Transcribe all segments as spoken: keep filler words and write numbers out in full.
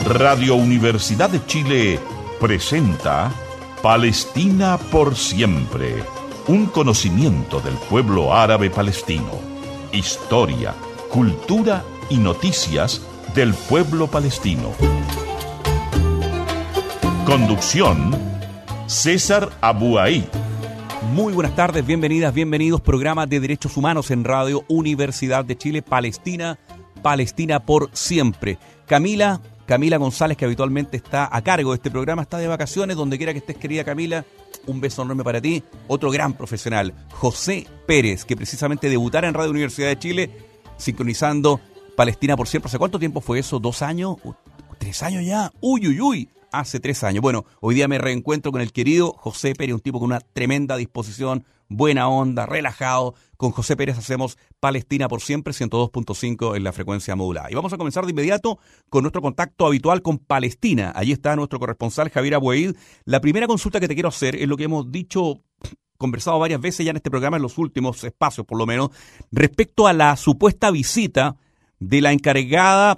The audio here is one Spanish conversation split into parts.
Radio Universidad de Chile presenta Palestina por siempre, un conocimiento del pueblo árabe palestino, historia, cultura y noticias del pueblo palestino. Conducción, César Abuaid. Muy buenas tardes, bienvenidas, bienvenidos. Programa de Derechos Humanos en Radio Universidad de Chile, Palestina, Palestina por siempre. Camila, Camila González, que habitualmente está a cargo de este programa, está de vacaciones. Donde quiera que estés, querida Camila, un beso enorme para ti. Otro gran profesional, José Pérez, que precisamente debutara en Radio Universidad de Chile, sincronizando Palestina por siempre. ¿Hace cuánto tiempo fue eso? ¿Dos años? ¿Tres años ya? ¡Uy, uy, uy! Hace tres años. Bueno, hoy día me reencuentro con el querido José Pérez, un tipo con una tremenda disposición, buena onda, relajado. Con José Pérez hacemos Palestina por siempre, ciento dos punto cinco en la frecuencia modulada. Y vamos a comenzar de inmediato con nuestro contacto habitual con Palestina. Allí está nuestro corresponsal Javier Abuaid. La primera consulta que te quiero hacer es lo que hemos dicho, conversado varias veces ya en este programa, en los últimos espacios por lo menos, respecto a la supuesta visita de la encargada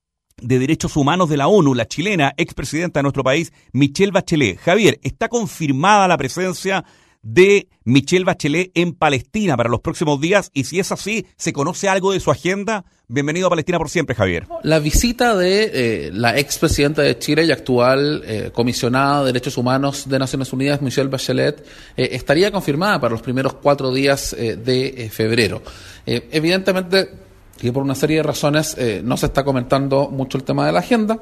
de Derechos Humanos de la ONU, la chilena, expresidenta de nuestro país, Michelle Bachelet. Javier, ¿está confirmada la presencia de Michelle Bachelet en Palestina para los próximos días? Y si es así, ¿se conoce algo de su agenda? Bienvenido a Palestina por siempre, Javier. La visita de eh, la expresidenta de Chile y actual eh, comisionada de Derechos Humanos de Naciones Unidas, Michelle Bachelet, eh, estaría confirmada para los primeros cuatro días eh, de eh, febrero. Eh, evidentemente, que por una serie de razones eh, no se está comentando mucho el tema de la agenda,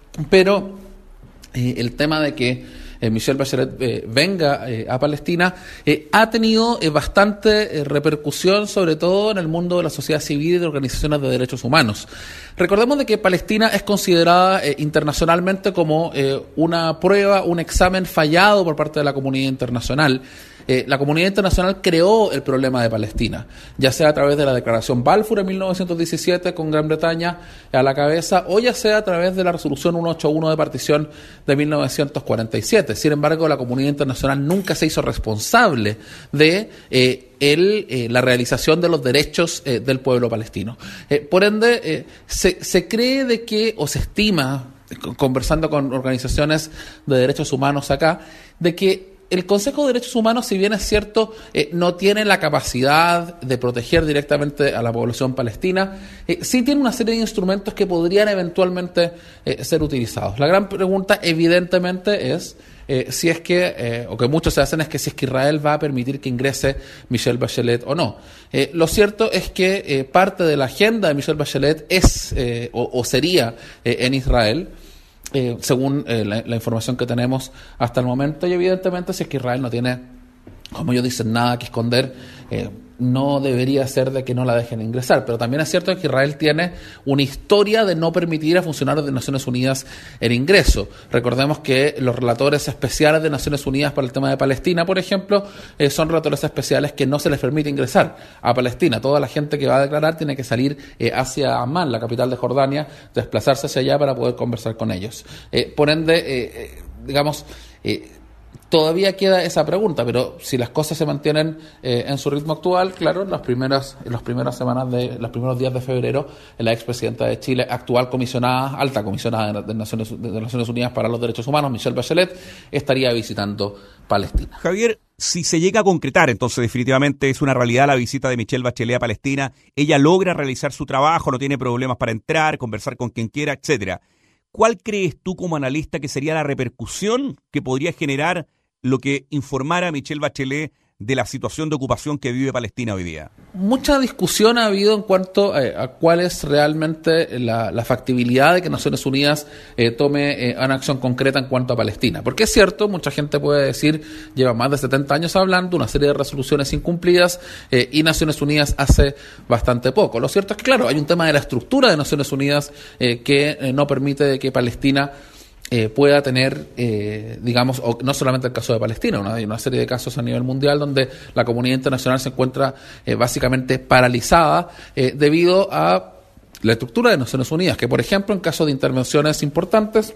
pero eh, el tema de que eh, Michelle Bachelet eh, venga eh, a Palestina eh, ha tenido eh, bastante eh, repercusión, sobre todo en el mundo de la sociedad civil y de organizaciones de derechos humanos. Recordemos de que Palestina es considerada eh, internacionalmente como eh, una prueba, un examen fallado por parte de la comunidad internacional. Eh, la comunidad internacional creó el problema de Palestina, ya sea a través de la Declaración Balfour en mil novecientos diecisiete con Gran Bretaña a la cabeza, o ya sea a través de la Resolución ciento ochenta y uno de partición de mil novecientos cuarenta y siete. Sin embargo, la comunidad internacional nunca se hizo responsable de eh, el, eh, la realización de los derechos eh, del pueblo palestino. Eh, por ende, eh, se, se cree de que, o se estima, conversando con organizaciones de derechos humanos acá, de que el Consejo de Derechos Humanos, si bien es cierto, eh, no tiene la capacidad de proteger directamente a la población palestina, eh, sí tiene una serie de instrumentos que podrían eventualmente eh, ser utilizados. La gran pregunta, evidentemente, es eh, si es que, eh, o que muchos se hacen, es que si es que Israel va a permitir que ingrese Michelle Bachelet o no. Eh, lo cierto es que eh, parte de la agenda de Michelle Bachelet es, eh, o, o sería eh, en Israel, Eh, según eh, la, la información que tenemos hasta el momento, y evidentemente si es que Israel no tiene, como ellos dicen, nada que esconder, eh, no debería ser de que no la dejen ingresar. Pero también es cierto que Israel tiene una historia de no permitir a funcionarios de Naciones Unidas el ingreso. Recordemos que los relatores especiales de Naciones Unidas para el tema de Palestina, por ejemplo, eh, son relatores especiales que no se les permite ingresar a Palestina. Toda la gente que va a declarar tiene que salir eh, hacia Amán, la capital de Jordania, desplazarse hacia allá para poder conversar con ellos. Eh, por ende, eh, eh, digamos... Eh, Todavía queda esa pregunta, pero si las cosas se mantienen eh, en su ritmo actual, claro, las primeras, en las primeras semanas de, los primeros días de febrero, la expresidenta de Chile, actual comisionada, alta comisionada de, de, Naciones, de Naciones Unidas para los Derechos Humanos, Michelle Bachelet, estaría visitando Palestina. Javier, si se llega a concretar, entonces definitivamente es una realidad la visita de Michelle Bachelet a Palestina, ella logra realizar su trabajo, no tiene problemas para entrar, conversar con quien quiera, etcétera. ¿Cuál crees tú como analista que sería la repercusión que podría generar lo que informara Michelle Bachelet de la situación de ocupación que vive Palestina hoy día? Mucha discusión ha habido en cuanto eh, a cuál es realmente la, la factibilidad de que Naciones Unidas eh, tome eh, una acción concreta en cuanto a Palestina. Porque es cierto, mucha gente puede decir, lleva más de setenta años hablando, una serie de resoluciones incumplidas eh, y Naciones Unidas hace bastante poco. Lo cierto es que, claro, hay un tema de la estructura de Naciones Unidas eh, que eh, no permite que Palestina Eh, pueda tener, eh, digamos, o no solamente el caso de Palestina, una, hay una serie de casos a nivel mundial donde la comunidad internacional se encuentra eh, básicamente paralizada eh, debido a la estructura de Naciones Unidas, que por ejemplo en caso de intervenciones importantes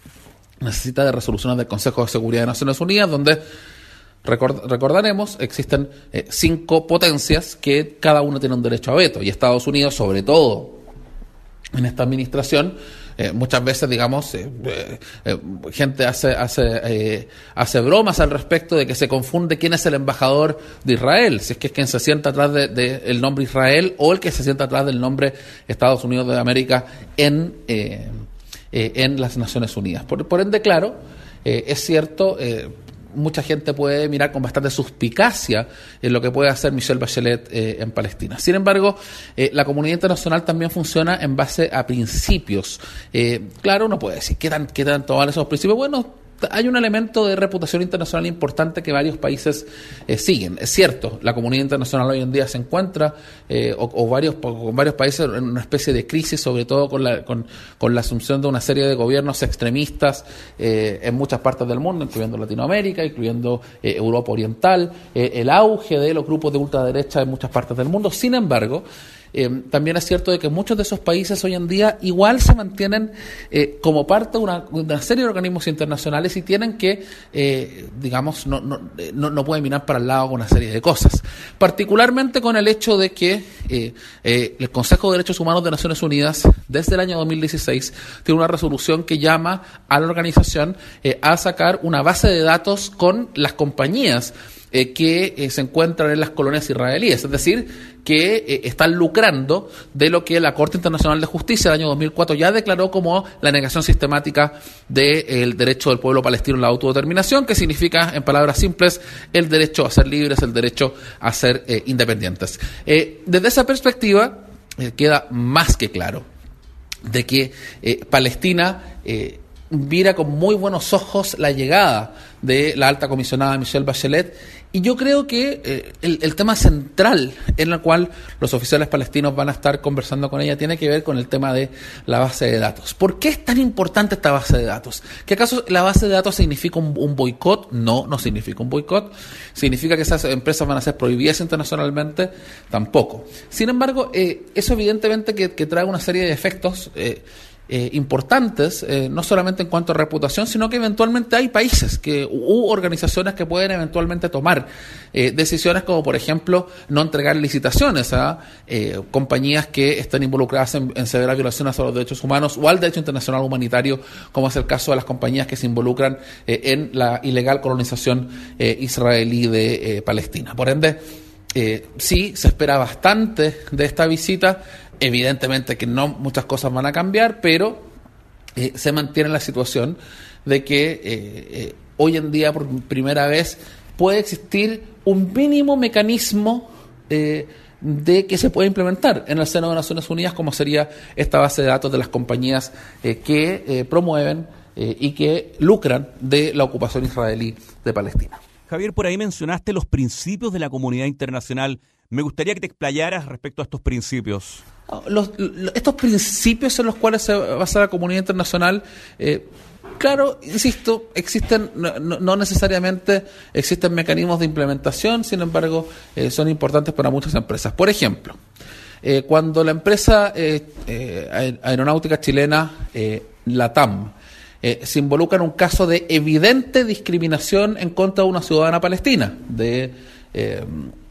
necesita de resoluciones del Consejo de Seguridad de Naciones Unidas, donde record, recordaremos existen eh, cinco potencias que cada una tiene un derecho a veto, y Estados Unidos, sobre todo en esta administración, eh, muchas veces, digamos, eh, eh, gente hace hace eh, hace bromas al respecto de que se confunde quién es el embajador de Israel, si es que es quien se sienta atrás del de, de el nombre Israel o el que se sienta atrás del nombre Estados Unidos de América en eh, eh, en las Naciones Unidas. Por, por ende, claro, eh, es cierto, eh, mucha gente puede mirar con bastante suspicacia en lo que puede hacer Michelle Bachelet eh, en Palestina. Sin embargo, eh, la comunidad internacional también funciona en base a principios. Eh, claro, uno puede decir, ¿qué, tan, qué tanto valen esos principios? Bueno, hay un elemento de reputación internacional importante que varios países eh, siguen. Es cierto, la comunidad internacional hoy en día se encuentra, eh, o, o varios con varios países, en una especie de crisis, sobre todo con la, con, con la asunción de una serie de gobiernos extremistas eh, en muchas partes del mundo, incluyendo Latinoamérica, incluyendo eh, Europa Oriental, eh, el auge de los grupos de ultraderecha en muchas partes del mundo. Sin embargo, Eh, también es cierto de que muchos de esos países hoy en día igual se mantienen eh, como parte de una, una serie de organismos internacionales y tienen que, eh, digamos, no, no, no, no pueden mirar para el lado con una serie de cosas. Particularmente con el hecho de que eh, eh, el Consejo de Derechos Humanos de Naciones Unidas, desde el año dos mil dieciséis, tiene una resolución que llama a la organización eh, a sacar una base de datos con las compañías Eh, que eh, se encuentran en las colonias israelíes, es decir, que eh, están lucrando de lo que la Corte Internacional de Justicia del año dos mil cuatro ya declaró como la negación sistemática del de, derecho del pueblo palestino a la autodeterminación, que significa, en palabras simples, el derecho a ser libres, el derecho a ser eh, independientes. Eh, desde esa perspectiva, eh, queda más que claro de que eh, Palestina eh, mira con muy buenos ojos la llegada de la alta comisionada Michelle Bachelet, y yo creo que eh, el, el tema central en el cual los oficiales palestinos van a estar conversando con ella tiene que ver con el tema de la base de datos. ¿Por qué es tan importante esta base de datos? ¿Que acaso la base de datos significa un, un boicot? No, no significa un boicot. ¿Significa que esas empresas van a ser prohibidas internacionalmente? Tampoco. Sin embargo, eh, eso evidentemente que, que trae una serie de efectos eh, Eh, importantes, eh, no solamente en cuanto a reputación, sino que eventualmente hay países que, u organizaciones que pueden eventualmente tomar eh, decisiones como, por ejemplo, no entregar licitaciones a eh, compañías que estén involucradas en, en severas violaciones a los derechos humanos o al derecho internacional humanitario, como es el caso de las compañías que se involucran eh, en la ilegal colonización eh, israelí de eh, Palestina. Por ende, eh, sí, se espera bastante de esta visita. Evidentemente que no muchas cosas van a cambiar, pero eh, se mantiene la situación de que eh, eh, hoy en día por primera vez puede existir un mínimo mecanismo eh, de que se puede implementar en el seno de Naciones Unidas, como sería esta base de datos de las compañías eh, que eh, promueven eh, y que lucran de la ocupación israelí de Palestina. Javier, por ahí mencionaste los principios de la comunidad internacional. Me gustaría que te explayaras respecto a estos principios. Los, los, estos principios en los cuales se basa la comunidad internacional, eh, claro, insisto, existen, no, no necesariamente existen mecanismos de implementación, sin embargo, eh, son importantes para muchas empresas. Por ejemplo, eh, cuando la empresa eh, eh, aeronáutica chilena, eh, LATAM, eh, se involucra en un caso de evidente discriminación en contra de una ciudadana palestina, de eh,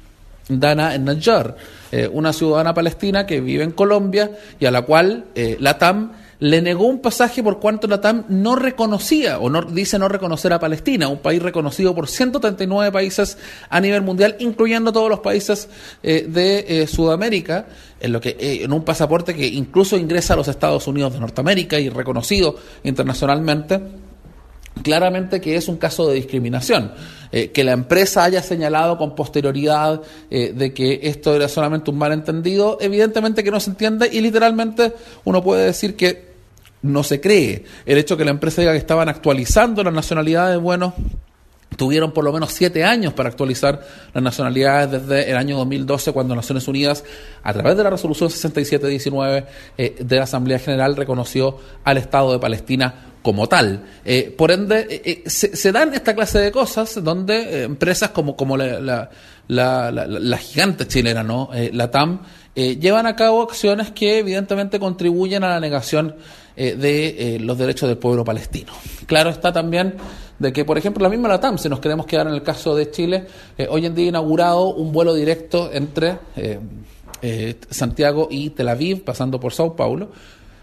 Dana El-Najjar, eh, una ciudadana palestina que vive en Colombia y a la cual eh, LATAM le negó un pasaje por cuanto LATAM no reconocía, o no dice no reconocer a Palestina, un país reconocido por ciento treinta y nueve países a nivel mundial, incluyendo todos los países eh, de eh, Sudamérica, en lo que eh, en un pasaporte que incluso ingresa a los Estados Unidos de Norteamérica y reconocido internacionalmente. Claramente que es un caso de discriminación. Eh, que la empresa haya señalado con posterioridad eh, de que esto era solamente un malentendido, evidentemente que no se entiende, y literalmente uno puede decir que no se cree. El hecho que la empresa diga que estaban actualizando las nacionalidades, bueno, tuvieron por lo menos siete años para actualizar las nacionalidades desde el año dos mil doce, cuando Naciones Unidas, a través de la resolución sesenta y siete diecinueve eh, de la Asamblea General, reconoció al Estado de Palestina como tal. Eh, por ende, eh, eh, se, se dan esta clase de cosas donde eh, empresas como, como la, la, la, la, la gigante chilena, ¿no? Eh, LATAM, eh, llevan a cabo acciones que evidentemente contribuyen a la negación eh, de eh, los derechos del pueblo palestino. Claro está también de que, por ejemplo, la misma LATAM, si nos queremos quedar en el caso de Chile, eh, hoy en día ha inaugurado un vuelo directo entre eh, eh, Santiago y Tel Aviv, pasando por Sao Paulo,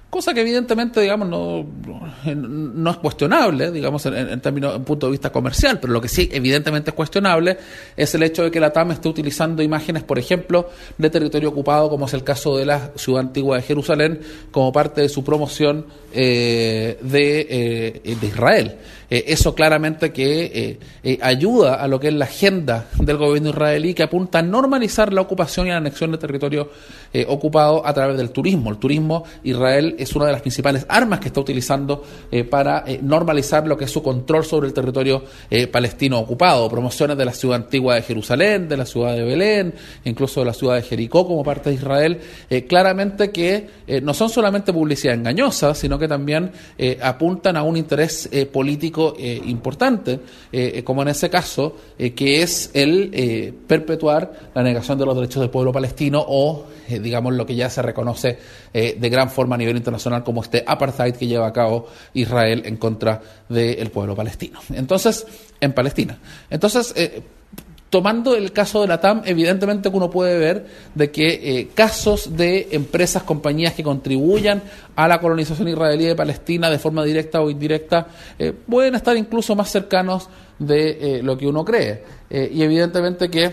cosa que evidentemente, digamos, no, no es cuestionable, digamos, en, en términos, en punto de vista comercial, pero lo que sí evidentemente es cuestionable es el hecho de que la T A M esté utilizando imágenes, por ejemplo, de territorio ocupado, como es el caso de la ciudad antigua de Jerusalén, como parte de su promoción eh, de, eh, de Israel. Eh, eso claramente que eh, eh, ayuda a lo que es la agenda del gobierno israelí, que apunta a normalizar la ocupación y la anexión de territorio eh, ocupado a través del turismo. El turismo, Israel es una de las principales armas que está utilizando eh, para eh, normalizar lo que es su control sobre el territorio eh, palestino ocupado. Promociones de la ciudad antigua de Jerusalén, de la ciudad de Belén, incluso de la ciudad de Jericó como parte de Israel, eh, claramente que eh, no son solamente publicidad engañosa, sino que también eh, apuntan a un interés eh, político Eh, importante, eh, como en ese caso, eh, que es el eh, perpetuar la negación de los derechos del pueblo palestino o, eh, digamos, lo que ya se reconoce eh, de gran forma a nivel internacional como este apartheid que lleva a cabo Israel en contra del pueblo palestino. Entonces, en Palestina. Entonces, eh, tomando el caso de la T A M, evidentemente que uno puede ver de que eh, casos de empresas, compañías que contribuyan a la colonización israelí de Palestina de forma directa o indirecta eh, pueden estar incluso más cercanos de eh, lo que uno cree. Eh, y evidentemente que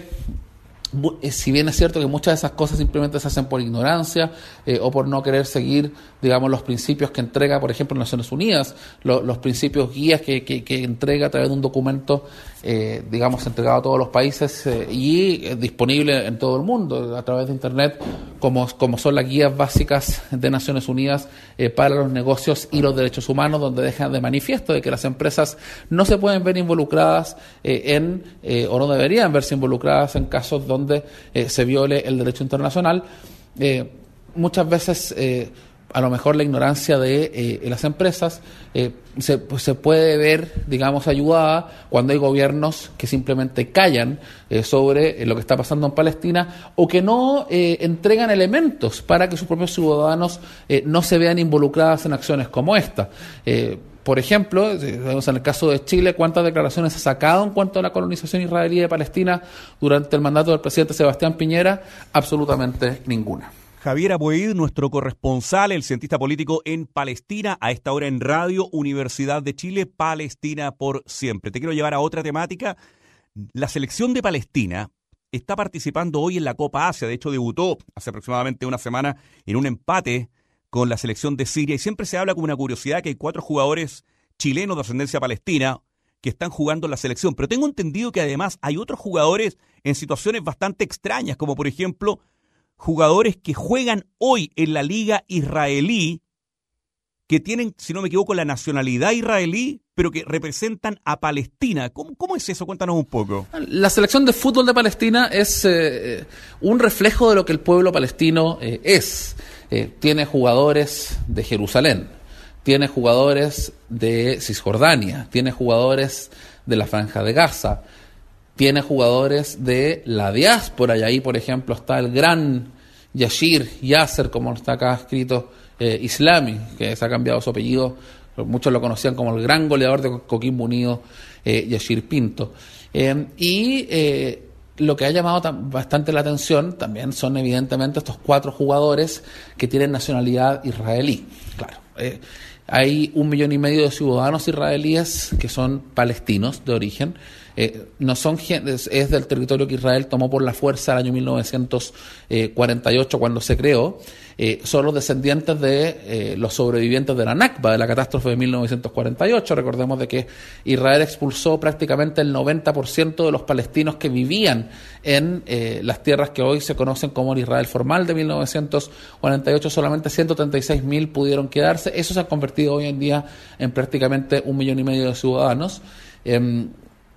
si bien es cierto que muchas de esas cosas simplemente se hacen por ignorancia eh, o por no querer seguir, digamos, los principios que entrega, por ejemplo, Naciones Unidas, lo, los principios guías que, que, que entrega a través de un documento, eh, digamos, entregado a todos los países eh, y eh, disponible en todo el mundo a través de Internet, como, como son las guías básicas de Naciones Unidas eh, para los negocios y los derechos humanos, donde dejan de manifiesto de que las empresas no se pueden ver involucradas eh, en, eh, o no deberían verse involucradas en casos donde donde eh, se viole el derecho internacional. Eh, muchas veces eh, a lo mejor la ignorancia de eh, las empresas eh, se, pues, se puede ver, digamos, ayudada cuando hay gobiernos que simplemente callan eh, sobre eh, lo que está pasando en Palestina o que no eh, entregan elementos para que sus propios ciudadanos eh, no se vean involucrados en acciones como esta. Eh, Por ejemplo, en el caso de Chile, ¿cuántas declaraciones se ha sacado en cuanto a la colonización israelí de Palestina durante el mandato del presidente Sebastián Piñera? Absolutamente ninguna. Javier Aboid, nuestro corresponsal, el cientista político en Palestina, a esta hora en Radio Universidad de Chile, Palestina por siempre. Te quiero llevar a otra temática. La selección de Palestina está participando hoy en la Copa Asia. De hecho, debutó hace aproximadamente una semana en un empate con la selección de Siria, y siempre se habla como una curiosidad que hay cuatro jugadores chilenos de ascendencia palestina que están jugando en la selección, pero tengo entendido que además hay otros jugadores en situaciones bastante extrañas, como por ejemplo jugadores que juegan hoy en la liga israelí, que tienen, si no me equivoco, la nacionalidad israelí, pero que representan a Palestina. ¿Cómo, cómo es eso? Cuéntanos un poco. La selección de fútbol de Palestina es eh, un reflejo de lo que el pueblo palestino eh, es. Eh, tiene jugadores de Jerusalén, tiene jugadores de Cisjordania, tiene jugadores de la Franja de Gaza, tiene jugadores de la diáspora, y ahí, por ejemplo, está el gran Yashir Yasser, como está acá escrito, eh, Islami, que se ha cambiado su apellido, muchos lo conocían como el gran goleador de Coquimbo Unido, eh, Yashir Pinto. Eh, y eh, lo que ha llamado tam- bastante la atención también son evidentemente estos cuatro jugadores que tienen nacionalidad israelí. Claro, eh, hay un millón y medio de ciudadanos israelíes que son palestinos de origen. Eh, no son es, es del territorio que Israel tomó por la fuerza el año mil novecientos cuarenta y ocho cuando se creó. Eh, son los descendientes de eh, los sobrevivientes de la Nakba, de la catástrofe de mil novecientos cuarenta y ocho. Recordemos de que Israel expulsó prácticamente el noventa por ciento de los palestinos que vivían en eh, las tierras que hoy se conocen como el Israel formal de mil novecientos cuarenta y ocho. Solamente ciento treinta y seis mil pudieron quedarse. Eso se ha convertido hoy en día en prácticamente un millón y medio de ciudadanos. Eh,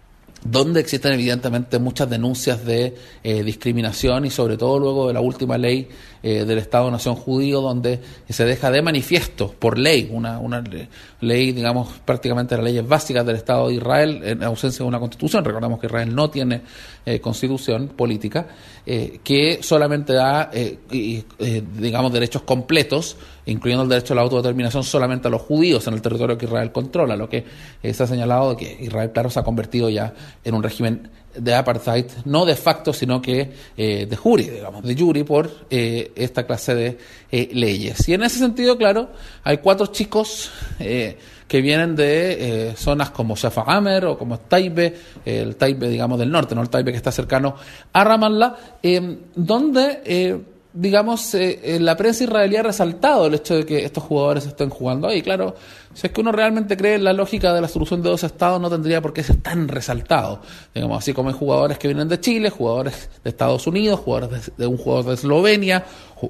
donde existen evidentemente muchas denuncias de eh, discriminación y sobre todo luego de la última ley eh, del Estado-Nación judío, donde se deja de manifiesto por ley, una, una ley, digamos, prácticamente las leyes básicas del Estado de Israel, en ausencia de una constitución. Recordamos que Israel no tiene eh, constitución política, eh, que solamente da, eh, y, eh, digamos, derechos completos, incluyendo el derecho a la autodeterminación, solamente a los judíos en el territorio que Israel controla, lo que eh, se ha señalado de que Israel, claro, se ha convertido ya en un régimen de apartheid, no de facto, sino que eh, de jure, digamos, de jure por eh, esta clase de eh, leyes. Y en ese sentido, claro, hay cuatro chicos eh, que vienen de eh, zonas como Shafaqamer o como Taibe, eh, el Taibe, digamos, del norte, no el Taibe que está cercano a Ramallah, eh, donde... Eh, digamos, eh, la prensa israelí ha resaltado el hecho de que estos jugadores estén jugando ahí. Claro, si es que uno realmente cree en la lógica de la solución de dos estados, no tendría por qué ser tan resaltado. Digamos, así como hay jugadores que vienen de Chile, jugadores de Estados Unidos, jugadores de, de un jugador de Eslovenia,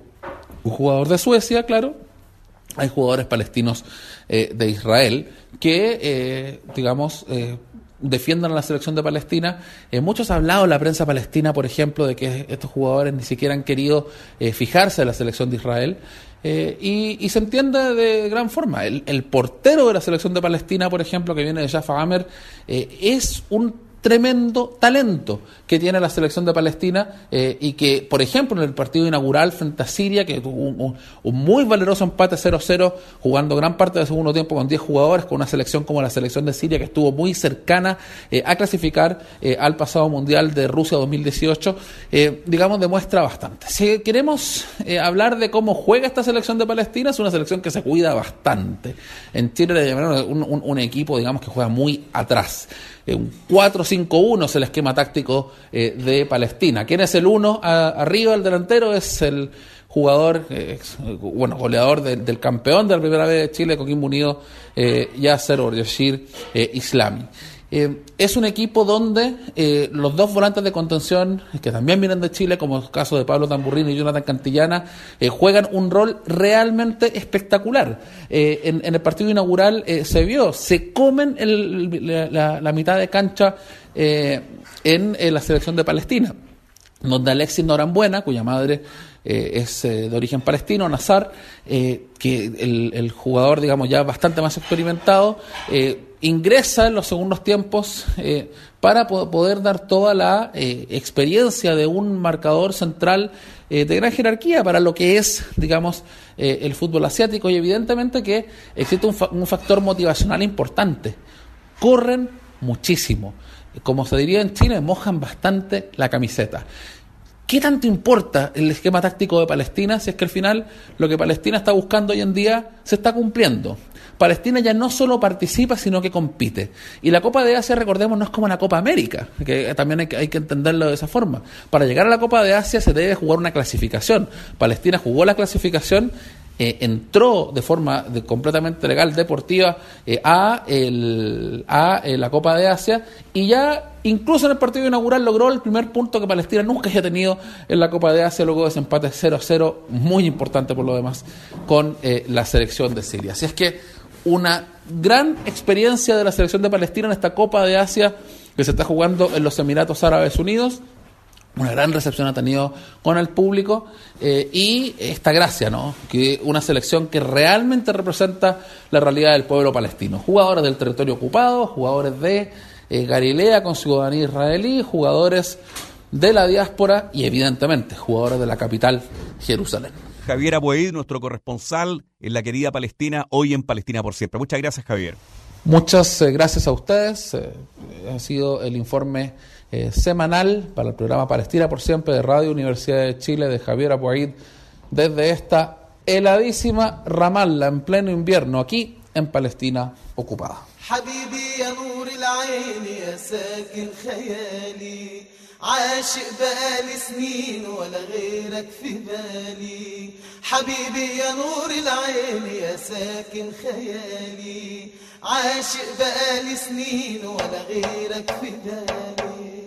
un jugador de Suecia, claro. Hay jugadores palestinos eh, de Israel que, eh, digamos... Eh, defiendan a la selección de Palestina. Eh, muchos han hablado en la prensa palestina, por ejemplo, de que estos jugadores ni siquiera han querido eh, fijarse en la selección de Israel. Eh, y, y se entiende de gran forma. El, el portero de la selección de Palestina, por ejemplo, que viene de Shafaqamer, eh, es un tremendo talento que tiene la selección de Palestina eh, y que, por ejemplo, en el partido inaugural frente a Siria, que tuvo un, un, un muy valeroso empate cero cero, jugando gran parte del segundo tiempo con diez jugadores, con una selección como la selección de Siria, que estuvo muy cercana eh, a clasificar eh, al pasado Mundial de Rusia dos mil dieciocho, eh, digamos, demuestra bastante. Si queremos eh, hablar de cómo juega esta selección de Palestina, es una selección que se cuida bastante. En Chile le llamaron un, un, un equipo, digamos, que juega muy atrás. Un cuatro cinco uno es el esquema táctico eh, de Palestina. ¿Quién es el uno arriba, el delantero? Es el jugador, eh, bueno, goleador de, del campeón de la primera vez de Chile, Coquimbo Unido, eh, Yasser Oryashir eh, Islami. Eh, es un equipo donde eh, los dos volantes de contención, que también vienen de Chile, como el caso de Pablo Tamburrini y Jonathan Cantillana, eh, juegan un rol realmente espectacular. Eh, en, en el partido inaugural eh, se vio, se comen el, la, la, la mitad de cancha eh, en, en la selección de Palestina, donde Alexis Norambuena, cuya madre eh, es eh, de origen palestino, Nazar, eh, que el, el jugador, digamos, ya bastante más experimentado, eh, ingresa en los segundos tiempos eh, para po- poder dar toda la eh, experiencia de un marcador central eh, de gran jerarquía para lo que es, digamos, eh, el fútbol asiático, y evidentemente que existe un, fa- un factor motivacional importante. Corren muchísimo. Como se diría en Chile, mojan bastante la camiseta. ¿Qué tanto importa el esquema táctico de Palestina si es que al final lo que Palestina está buscando hoy en día se está cumpliendo? Palestina ya no solo participa, sino que compite. Y la Copa de Asia, recordemos, no es como la Copa América, que también hay que, hay que entenderlo de esa forma. Para llegar a la Copa de Asia se debe jugar una clasificación. Palestina jugó la clasificación, eh, entró de forma de, completamente legal, deportiva, eh, a, el, a eh, la Copa de Asia, y ya incluso en el partido inaugural logró el primer punto que Palestina nunca haya tenido en la Copa de Asia, luego de ese empate cero a cero, muy importante por lo demás, con eh, la selección de Siria. Así es que una gran experiencia de la selección de Palestina en esta Copa de Asia que se está jugando en los Emiratos Árabes Unidos. Una gran recepción ha tenido con el público eh, y esta gracia, ¿no? Que una selección que realmente representa la realidad del pueblo palestino. Jugadores del territorio ocupado, jugadores de eh, Galilea con ciudadanía israelí, jugadores de la diáspora y evidentemente jugadores de la capital, Jerusalén. Javier Abuaid, nuestro corresponsal en la querida Palestina, hoy en Palestina por Siempre. Muchas gracias, Javier. Muchas eh, gracias a ustedes. Eh, ha sido el informe eh, semanal para el programa Palestina por Siempre de Radio Universidad de Chile de Javier Abuaid desde esta heladísima Ramallah en pleno invierno aquí en Palestina ocupada. عاشق بقالي سنين ولا غيرك في بالي حبيبي يا نور العين يا ساكن خيالي عاشق بقالي سنين ولا غيرك في بالي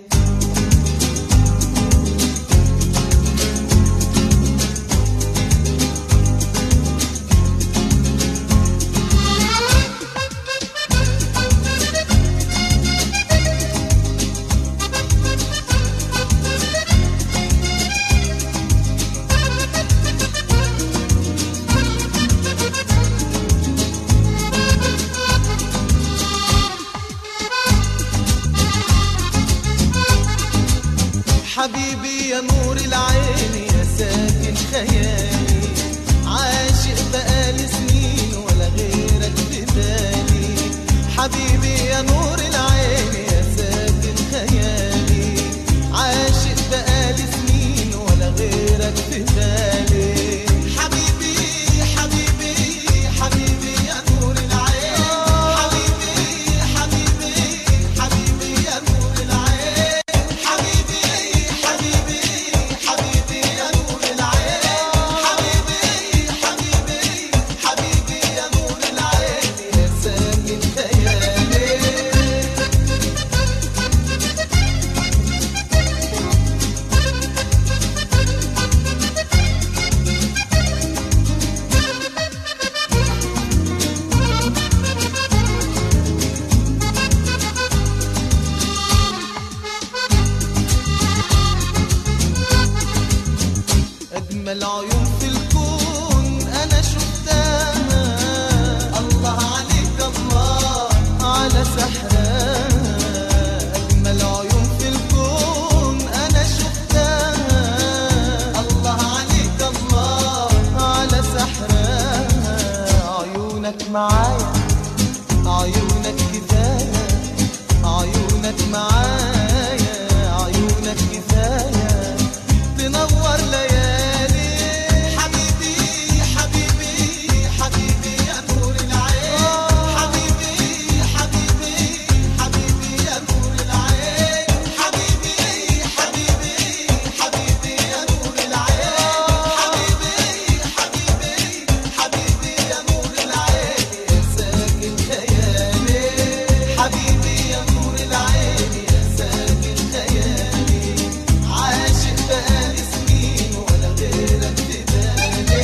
عيونك معايا عيونك كفاية عيونك معايا عيونك كفاية تنور ليالي حبيبي حبيبي حبيبي يا نور العين حبيبي حبيبي حبيبي يا نور العين حبيبي حبيبي حبيبي يا نور العين حبيبي حبيبي حبيبي يا نور العين يا ساكن خيالي حبيبي يا نور العين يا ساكن خيالي عاشق بقالي سنين ولا غيرك في بالي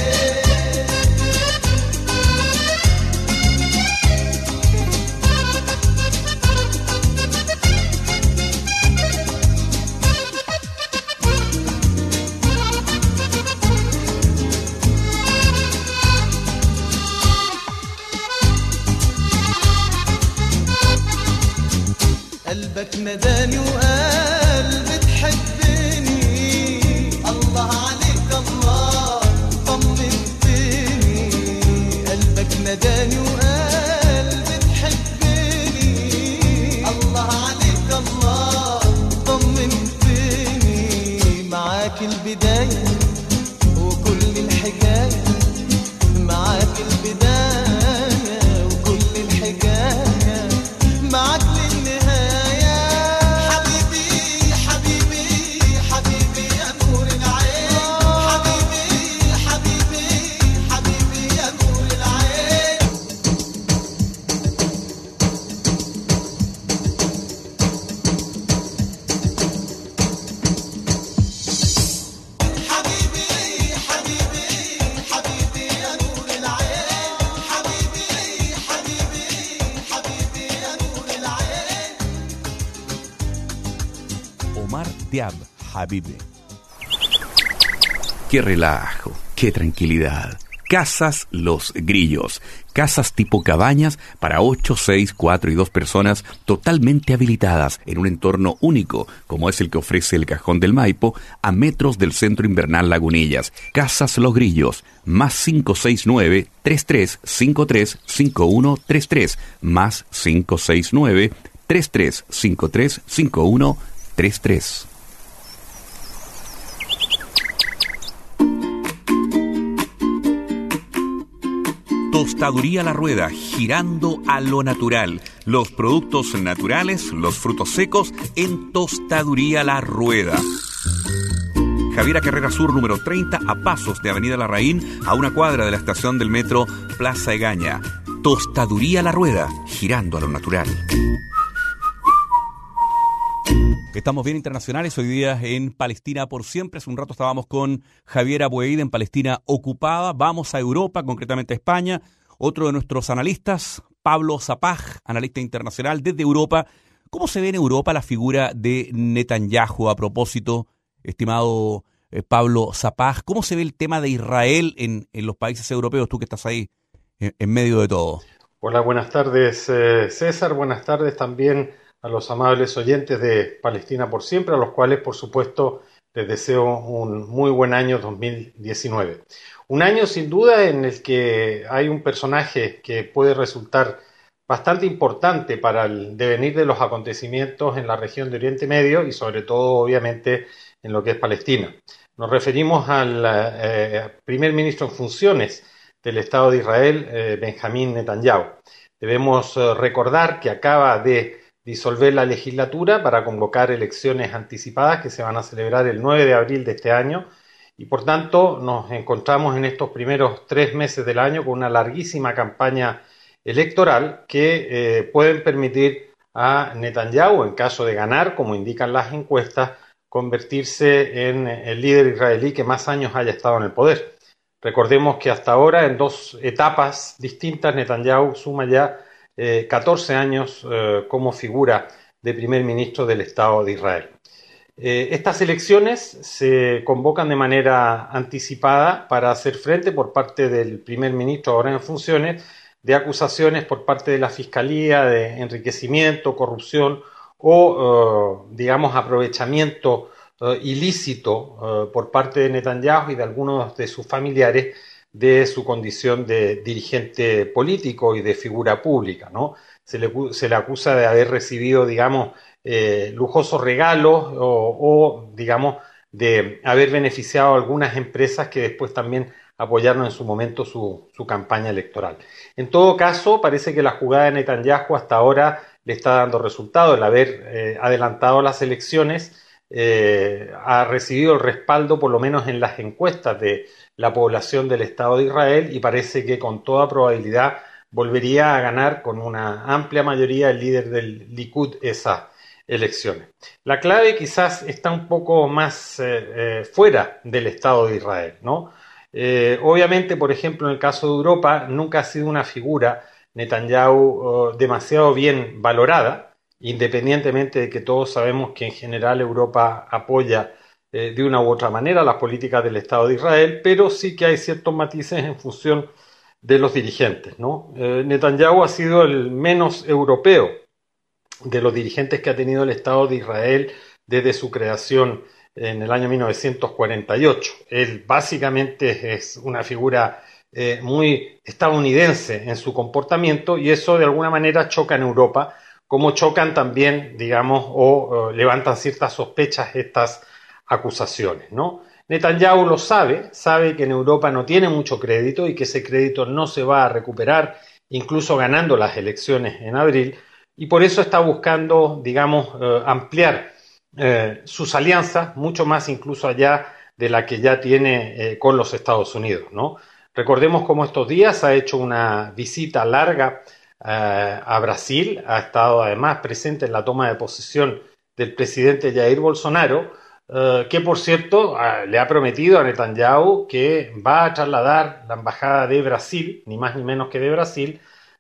قلبك نداني وقال بتحبني الله عليك الله طمنتني قلبك نداني وقال بتحبني الله عليك الله طمنتني معاك البداية وكل الحكاية معاك البداية وكل الحكاية معاك للنهاية حبيبي حبيبي حبيبي يا نور العين حبيبي حبيبي حبيبي يا نور العين حبيبي حبيبي حبيبي يا نور العين حبيبي حبيبي حبيبي يا نور العين Omar Diab, Habibi. Qué relajo, qué tranquilidad. Casas Los Grillos. Casas tipo cabañas para ocho, seis, cuatro y dos personas totalmente habilitadas en un entorno único, como es el que ofrece el Cajón del Maipo, a metros del Centro Invernal Lagunillas. Casas Los Grillos, más cinco seis nueve, tres tres cinco tres, cinco uno tres tres, más cinco seis nueve, tres tres cinco tres, cinco uno tres tres. Tostaduría La Rueda, girando a lo natural. Los productos naturales, los frutos secos, en Tostaduría La Rueda. Javiera Carrera Sur, número treinta, a pasos de Avenida Larraín, a una cuadra de la estación del metro Plaza Egaña. Tostaduría La Rueda, girando a lo natural. Estamos bien internacionales, hoy día en Palestina por siempre. Hace un rato estábamos con Javier Abueid en Palestina ocupada. Vamos a Europa, concretamente a España. Otro de nuestros analistas, Pablo Zapag, analista internacional desde Europa. ¿Cómo se ve en Europa la figura de Netanyahu? A propósito, estimado eh, Pablo Zapag, ¿cómo se ve el tema de Israel en, en los países europeos? Tú que estás ahí en, en medio de todo. Hola, buenas tardes, eh, César. Buenas tardes también a los amables oyentes de Palestina por siempre, a los cuales, por supuesto, les deseo un muy buen año dos mil diecinueve. Un año, sin duda, en el que hay un personaje que puede resultar bastante importante para el devenir de los acontecimientos en la región de Oriente Medio y, sobre todo, obviamente, en lo que es Palestina. Nos referimos al eh, primer ministro en funciones del Estado de Israel, eh, Benjamín Netanyahu. Debemos eh, recordar que acaba de disolver la legislatura para convocar elecciones anticipadas que se van a celebrar el nueve de abril de este año y por tanto nos encontramos en estos primeros tres meses del año con una larguísima campaña electoral que eh, pueden permitir a Netanyahu, en caso de ganar, como indican las encuestas, convertirse en el líder israelí que más años haya estado en el poder. Recordemos que hasta ahora, en dos etapas distintas, Netanyahu suma ya Eh, catorce años eh, como figura de primer ministro del Estado de Israel. Eh, estas elecciones se convocan de manera anticipada para hacer frente por parte del primer ministro ahora en funciones de acusaciones por parte de la Fiscalía de enriquecimiento, corrupción o, eh, digamos, aprovechamiento eh, ilícito eh, por parte de Netanyahu y de algunos de sus familiares de su condición de dirigente político y de figura pública, ¿no? Se le, se le acusa de haber recibido, digamos, eh, lujosos regalos o, o, digamos, de haber beneficiado a algunas empresas que después también apoyaron en su momento su, su campaña electoral. En todo caso, parece que la jugada de Netanyahu hasta ahora le está dando resultado. El haber eh, adelantado las elecciones eh, ha recibido el respaldo, por lo menos en las encuestas, de la población del Estado de Israel, y parece que con toda probabilidad volvería a ganar con una amplia mayoría el líder del Likud esas elecciones. La clave quizás está un poco más eh, eh, fuera del Estado de Israel, ¿no? Eh, obviamente, por ejemplo, en el caso de Europa, nunca ha sido una figura Netanyahu uh, demasiado bien valorada, independientemente de que todos sabemos que en general Europa apoya eh, de una u otra manera las políticas del Estado de Israel, pero sí que hay ciertos matices en función de los dirigentes, ¿no? Eh, Netanyahu ha sido el menos europeo de los dirigentes que ha tenido el Estado de Israel desde su creación en el año mil novecientos cuarenta y ocho. Él básicamente es una figura eh, muy estadounidense en su comportamiento, y eso de alguna manera choca en Europa, como chocan también, digamos, o eh, levantan ciertas sospechas estas acusaciones, ¿no? Netanyahu lo sabe, sabe que en Europa no tiene mucho crédito y que ese crédito no se va a recuperar, incluso ganando las elecciones en abril, y por eso está buscando, digamos, eh, ampliar eh, sus alianzas, mucho más incluso allá de la que ya tiene eh, con los Estados Unidos, ¿no? Recordemos cómo estos días ha hecho una visita larga eh, a Brasil, ha estado además presente en la toma de posesión del presidente Jair Bolsonaro, eh, que por cierto eh, le ha prometido a Netanyahu que va a trasladar la embajada de Brasil, ni más ni menos que de Brasil,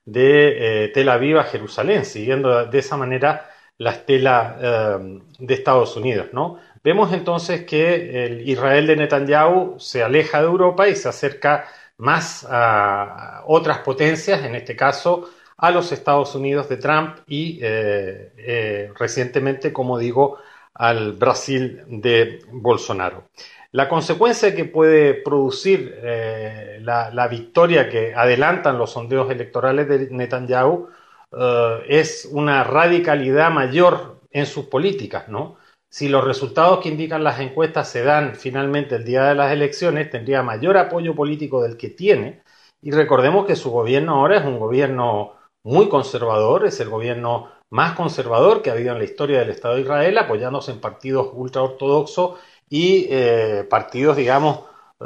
de eh, Tel Aviv a Jerusalén, siguiendo de esa manera la estela eh, de Estados Unidos, ¿no? Vemos entonces que el Israel de Netanyahu se aleja de Europa y se acerca más a otras potencias, en este caso a los Estados Unidos de Trump y eh, eh, recientemente, como digo, al Brasil de Bolsonaro. La consecuencia que puede producir eh, la, la victoria que adelantan los sondeos electorales de Netanyahu eh, es una radicalidad mayor en sus políticas, ¿no? Si los resultados que indican las encuestas se dan finalmente el día de las elecciones, tendría mayor apoyo político del que tiene, y recordemos que su gobierno ahora es un gobierno muy conservador, es el gobierno más conservador que ha habido en la historia del Estado de Israel, apoyándose en partidos ultraortodoxos y eh, partidos, digamos,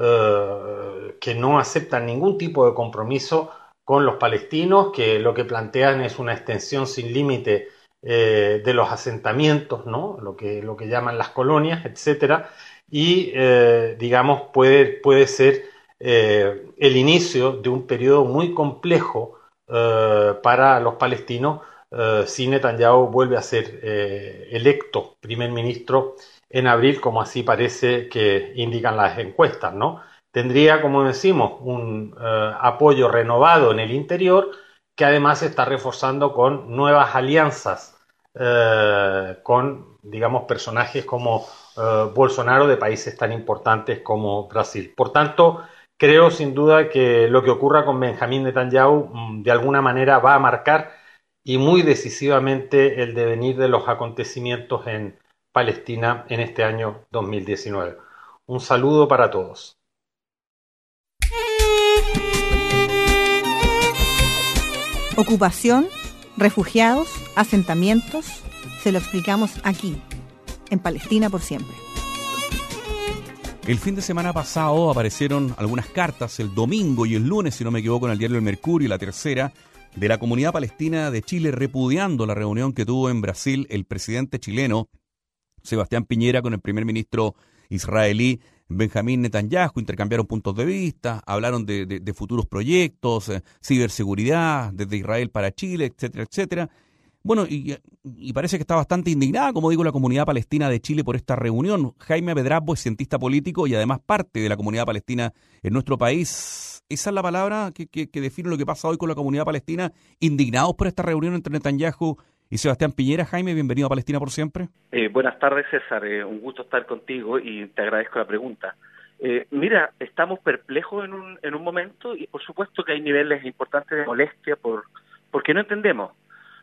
eh, que no aceptan ningún tipo de compromiso con los palestinos, que lo que plantean es una extensión sin límite eh, de los asentamientos, ¿no? Lo que, lo que llaman las colonias, etcétera, y eh, digamos puede, puede ser eh, el inicio de un periodo muy complejo eh, para los palestinos eh, si Netanyahu vuelve a ser eh, electo primer ministro en abril, como así parece que indican las encuestas, ¿no? Tendría, como decimos, un eh, apoyo renovado en el interior, que además se está reforzando con nuevas alianzas eh, con, digamos, personajes como eh, Bolsonaro de países tan importantes como Brasil. Por tanto, creo sin duda que lo que ocurra con Benjamín Netanyahu de alguna manera va a marcar y muy decisivamente el devenir de los acontecimientos en Palestina en este año dos mil diecinueve. Un saludo para todos. Ocupación, refugiados, asentamientos, se lo explicamos aquí, en Palestina por siempre. El fin de semana pasado aparecieron algunas cartas, el domingo y el lunes, si no me equivoco, en el diario El Mercurio, la tercera, de la comunidad palestina de Chile, repudiando la reunión que tuvo en Brasil el presidente chileno Sebastián Piñera con el primer ministro israelí Benjamín Netanyahu. Intercambiaron puntos de vista, hablaron de, de, de futuros proyectos, eh, ciberseguridad desde Israel para Chile, etcétera, etcétera. Bueno, y, y parece que está bastante indignada, como digo, la comunidad palestina de Chile por esta reunión. Jaime Abedrabo es cientista político y además parte de la comunidad palestina en nuestro país. Esa es la palabra que, que, que define lo que pasa hoy con la comunidad palestina. ¿Indignados por esta reunión entre Netanyahu y Sebastián Piñera? Jaime, bienvenido a Palestina por siempre. Eh, buenas tardes, César. Eh, un gusto estar contigo y te agradezco la pregunta. Eh, mira, estamos perplejos en un, en un momento y por supuesto que hay niveles importantes de molestia por porque no entendemos.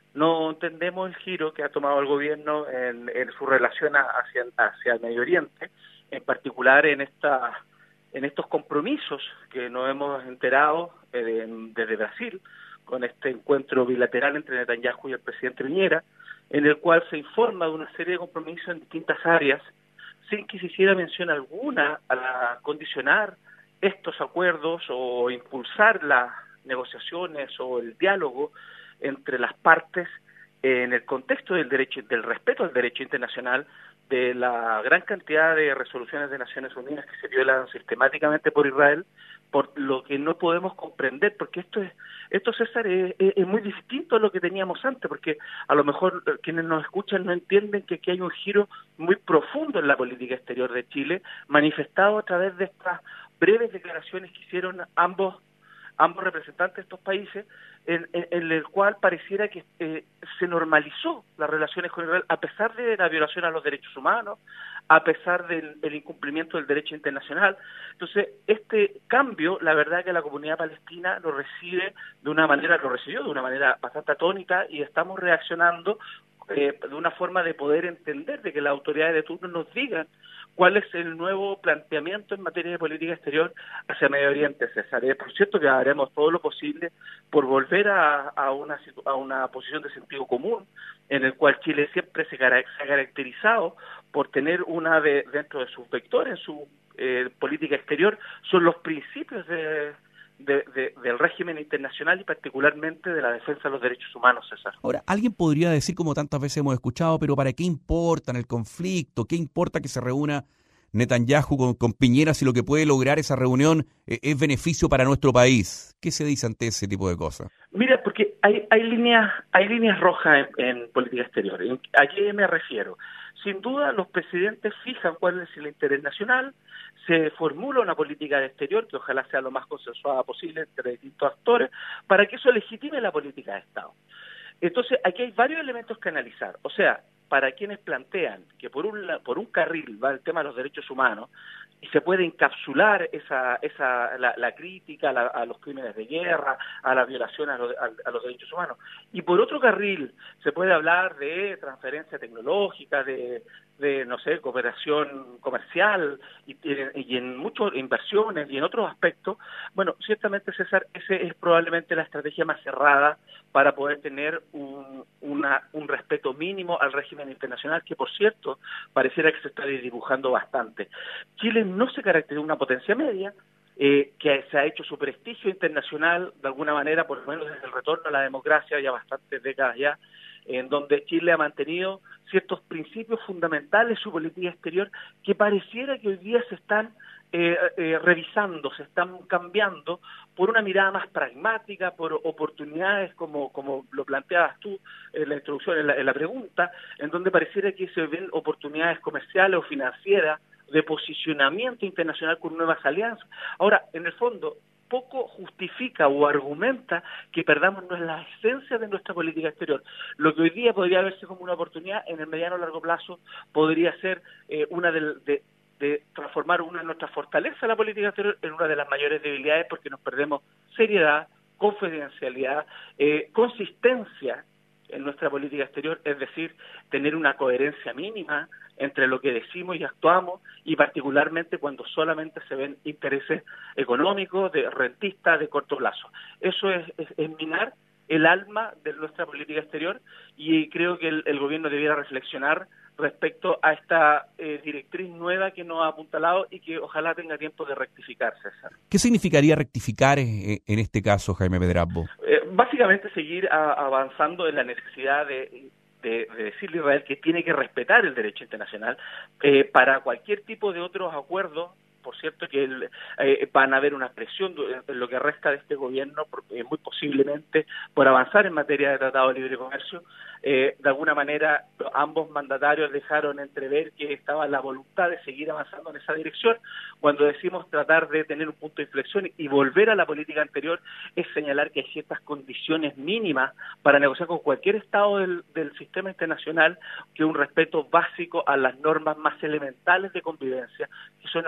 No entendemos el giro que ha tomado el gobierno en, en su relación hacia, hacia el Medio Oriente, en particular en esta, en estos compromisos que nos hemos enterado eh, desde Brasil, con este encuentro bilateral entre Netanyahu y el presidente Piñera, en el cual se informa de una serie de compromisos en distintas áreas, sin que se hiciera mención alguna a la, condicionar estos acuerdos o impulsar las negociaciones o el diálogo entre las partes en el contexto del derecho, del respeto al derecho internacional, de la gran cantidad de resoluciones de Naciones Unidas que se violan sistemáticamente por Israel, por lo que no podemos comprender, porque esto es, esto César, es, es muy distinto a lo que teníamos antes, porque a lo mejor quienes nos escuchan no entienden que aquí hay un giro muy profundo en la política exterior de Chile, manifestado a través de estas breves declaraciones que hicieron ambos ambos representantes de estos países, en, en, en el cual pareciera que eh, se normalizó las relaciones con Israel, a pesar de la violación a los derechos humanos, a pesar del, del incumplimiento del derecho internacional. Entonces, este cambio, la verdad que la comunidad palestina lo recibe de una manera, lo recibió de una manera bastante atónica, y estamos reaccionando eh, de una forma de poder entender, de que las autoridades de turno nos digan cuál es el nuevo planteamiento en materia de política exterior hacia Medio Oriente, César. Eh, por cierto que haremos todo lo posible por volver a, a, una, a una posición de sentido común, en el cual Chile siempre se, cara, se ha caracterizado por tener una de, dentro de sus vectores, en su eh, política exterior, son los principios de... De, de, del régimen internacional y particularmente de la defensa de los derechos humanos, César. Ahora, alguien podría decir, como tantas veces hemos escuchado, pero ¿para qué importa en el conflicto? ¿Qué importa que se reúna Netanyahu con, con Piñera si lo que puede lograr esa reunión eh, es beneficio para nuestro país? ¿Qué se dice ante ese tipo de cosas? Mira, porque hay, hay líneas hay líneas rojas en, en política exterior. ¿A qué me refiero? Sin duda, los presidentes fijan cuál es el interés nacional, se formula una política de exterior que ojalá sea lo más consensuada posible entre distintos actores, para que eso legitime la política de Estado. Entonces, aquí hay varios elementos que analizar. O sea, para quienes plantean que por un por un carril va el tema de los derechos humanos y se puede encapsular esa esa la, la crítica a, la, a los crímenes de guerra, a la violación a, lo, a, a los derechos humanos, y por otro carril se puede hablar de transferencia tecnológica, de de, no sé, cooperación comercial y, y en muchas inversiones y en otros aspectos, bueno, ciertamente, César, ese es probablemente la estrategia más cerrada para poder tener un, una, un respeto mínimo al régimen internacional, que por cierto, pareciera que se está dibujando bastante. Chile no se caracteriza una potencia media, eh, que se ha hecho su prestigio internacional, de alguna manera, por lo menos desde el retorno a la democracia, ya bastantes décadas ya, en donde Chile ha mantenido ciertos principios fundamentales en su política exterior que pareciera que hoy día se están eh, eh, revisando, se están cambiando por una mirada más pragmática, por oportunidades como, como lo planteabas tú en la introducción, en la, en la pregunta, en donde pareciera que se ven oportunidades comerciales o financieras de posicionamiento internacional con nuevas alianzas. Ahora, en el fondo, poco justifica o argumenta que perdamos la esencia de nuestra política exterior. Lo que hoy día podría verse como una oportunidad, en el mediano o largo plazo podría ser eh, una de, de, de transformar una de nuestras fortalezas de la política exterior en una de las mayores debilidades, porque nos perdemos seriedad, confidencialidad, eh, consistencia en nuestra política exterior, es decir, tener una coherencia mínima entre lo que decimos y actuamos, y particularmente cuando solamente se ven intereses económicos, de rentistas de corto plazo. Eso es, es, es minar el alma de nuestra política exterior, y creo que el, el gobierno debiera reflexionar respecto a esta eh, directriz nueva que nos ha apuntalado y que ojalá tenga tiempo de rectificar, César. ¿Qué significaría rectificar en, en este caso, Jaime Pedrasbo? Eh, básicamente seguir a, avanzando en la necesidad de, de, de decirle a Israel que tiene que respetar el derecho internacional eh, para cualquier tipo de otros acuerdos. Por cierto que el, eh, van a haber una presión en lo que resta de este gobierno, eh, muy posiblemente por avanzar en materia de tratado de libre comercio. Eh, de alguna manera ambos mandatarios dejaron entrever que estaba la voluntad de seguir avanzando en esa dirección. Cuando decimos tratar de tener un punto de inflexión y volver a la política anterior, es señalar que hay ciertas condiciones mínimas para negociar con cualquier estado del, del sistema internacional, que un respeto básico a las normas más elementales de convivencia, que son el respeto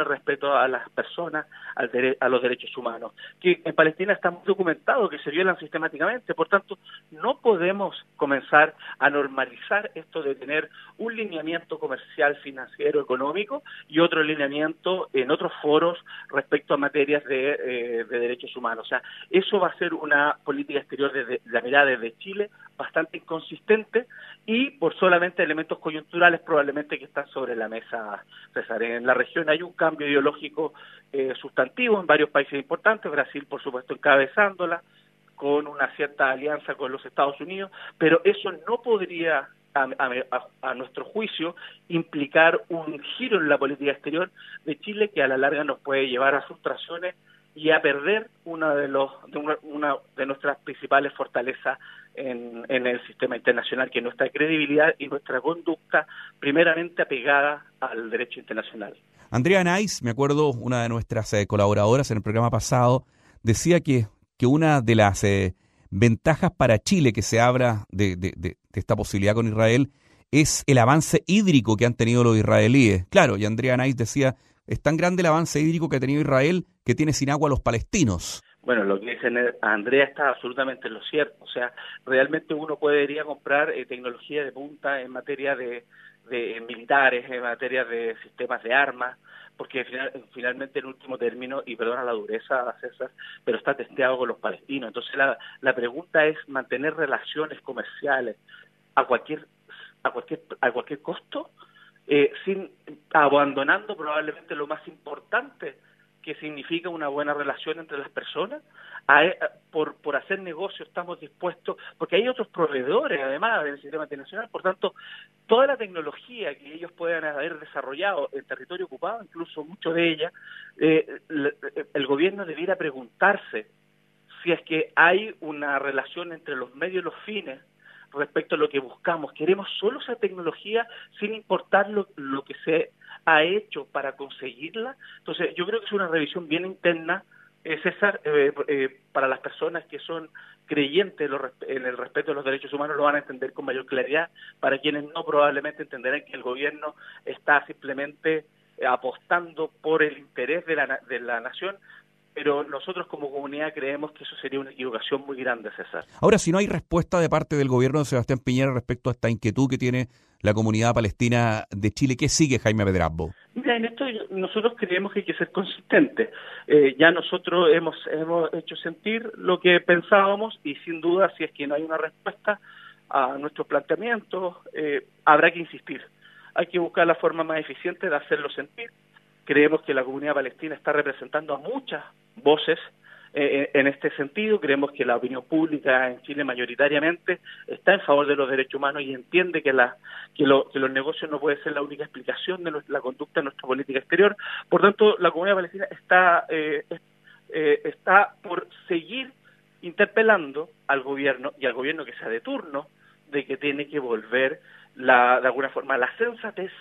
respeto a las personas, al dere- a los derechos humanos, que en Palestina está muy documentado, que se violan sistemáticamente. Por tanto, no podemos comenzar a normalizar esto de tener un lineamiento comercial, financiero, económico y otro lineamiento en otros foros respecto a materias de, eh, de derechos humanos. O sea, eso va a ser una política exterior desde la mirada desde Chile bastante inconsistente y por solamente elementos coyunturales probablemente que están sobre la mesa, César. En la región hay un cambio ideológico eh, sustantivo en varios países importantes, Brasil por supuesto encabezándola, con una cierta alianza con los Estados Unidos, pero eso no podría, a, a, a nuestro juicio, implicar un giro en la política exterior de Chile que a la larga nos puede llevar a frustraciones y a perder una de los de una, una de nuestras principales fortalezas en, en el sistema internacional, que es nuestra credibilidad y nuestra conducta primeramente apegada al derecho internacional. Andrea Nais, me acuerdo, una de nuestras eh, colaboradoras en el programa pasado, decía que, que una de las eh, ventajas para Chile que se abra de, de, de, de esta posibilidad con Israel es el avance hídrico que han tenido los israelíes. Claro, y Andrea Nais decía, es tan grande el avance hídrico que ha tenido Israel que tiene sin agua a los palestinos. Bueno, lo que dice Andrea está absolutamente en lo cierto. O sea, realmente uno podría comprar eh, tecnología de punta en materia de, de militares, en materia de sistemas de armas, porque final, finalmente en último término, y perdona la dureza, César, pero está testeado con los palestinos. Entonces la, la pregunta es mantener relaciones comerciales a cualquier a cualquier a cualquier costo, eh, sin abandonando probablemente lo más importante que significa una buena relación entre las personas. A, a, por, por hacer negocio estamos dispuestos, porque hay otros proveedores además del sistema internacional, por tanto, toda la tecnología que ellos puedan haber desarrollado en territorio ocupado, incluso mucho de ella, eh, el, el gobierno debiera preguntarse si es que hay una relación entre los medios y los fines respecto a lo que buscamos. ¿Queremos solo esa tecnología sin importar lo, lo que se ha hecho para conseguirla? Entonces, yo creo que es una revisión bien interna, eh, César, eh, eh, para las personas que son creyentes en, lo, en el respeto de los derechos humanos lo van a entender con mayor claridad. Para quienes no, probablemente entenderán que el gobierno está simplemente eh, apostando por el interés de la, de la nación, pero nosotros como comunidad creemos que eso sería una equivocación muy grande, César. Ahora, si no hay respuesta de parte del gobierno de Sebastián Piñera respecto a esta inquietud que tiene la comunidad palestina de Chile, ¿qué sigue, Jaime Pedrasbo? Mira, en esto nosotros creemos que hay que ser consistentes. Eh, ya nosotros hemos, hemos hecho sentir lo que pensábamos y sin duda, si es que no hay una respuesta a nuestros planteamientos, eh, habrá que insistir. Hay que buscar la forma más eficiente de hacerlo sentir. Creemos que la comunidad palestina está representando a muchas voces eh, en este sentido. Creemos que la opinión pública en Chile mayoritariamente está en favor de los derechos humanos y entiende que, la, que, lo, que los negocios no pueden ser la única explicación de nuestra, la conducta de nuestra política exterior. Por tanto, la comunidad palestina está, eh, eh, está por seguir interpelando al gobierno y al gobierno que sea de turno de que tiene que volver la, de alguna forma la sensatez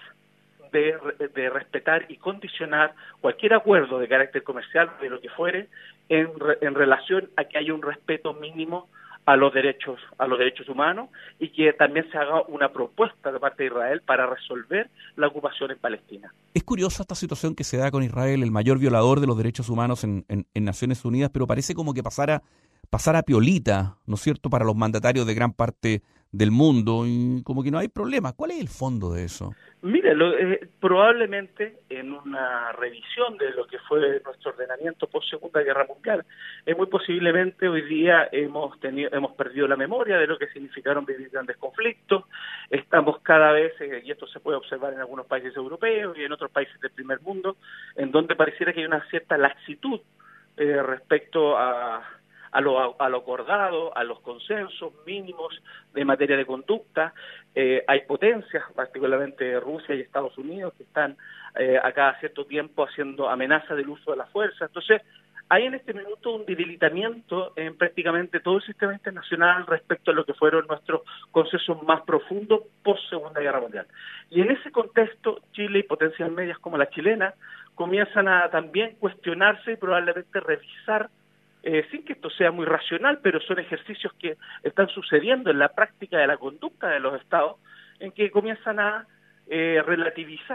De, de respetar y condicionar cualquier acuerdo de carácter comercial, de lo que fuere, en, en relación a que haya un respeto mínimo a los derechos a los derechos humanos y que también se haga una propuesta de parte de Israel para resolver la ocupación en Palestina. Es curiosa esta situación que se da con Israel, el mayor violador de los derechos humanos en, en, en Naciones Unidas, pero parece como que pasara, pasara piolita, ¿no es cierto?, para los mandatarios de gran parte del mundo, y como que no hay problema. ¿Cuál es el fondo de eso? Mire, lo, eh, probablemente en una revisión de lo que fue nuestro ordenamiento post Segunda Guerra Mundial, eh, muy posiblemente hoy día hemos tenido, hemos perdido la memoria de lo que significaron vivir grandes conflictos. Estamos cada vez, eh, y esto se puede observar en algunos países europeos y en otros países del primer mundo, en donde pareciera que hay una cierta laxitud eh, respecto a A lo, a lo acordado, a los consensos mínimos de materia de conducta. Eh, hay potencias, particularmente Rusia y Estados Unidos, que están eh, a cada cierto tiempo haciendo amenaza del uso de la fuerza. Entonces, hay en este minuto un debilitamiento en prácticamente todo el sistema internacional respecto a lo que fueron nuestros consensos más profundos post Segunda Guerra Mundial. Y en ese contexto, Chile y potencias medias como la chilena comienzan a también cuestionarse y probablemente revisar, Eh, sin que esto sea muy racional, pero son ejercicios que están sucediendo en la práctica de la conducta de los estados, en que comienzan a eh, relativizar